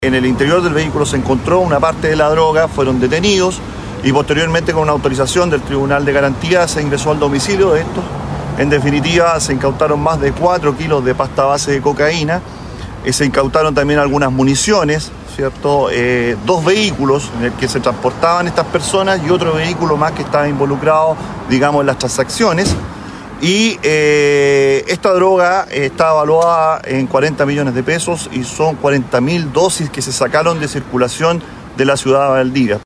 En el interior del vehículo se encontró una parte de la droga, fueron detenidos y posteriormente con una autorización del Tribunal de Garantía se ingresó al domicilio de estos. En definitiva, se incautaron más de 4 kilos de pasta base de cocaína, se incautaron también algunas municiones, ¿cierto? 2 vehículos en el que se transportaban estas personas y otro vehículo más que estaba involucrado, digamos, en las transacciones. Y esta droga está evaluada en 40 millones de pesos y son 40.000 dosis que se sacaron de circulación de la ciudad de Valdivia.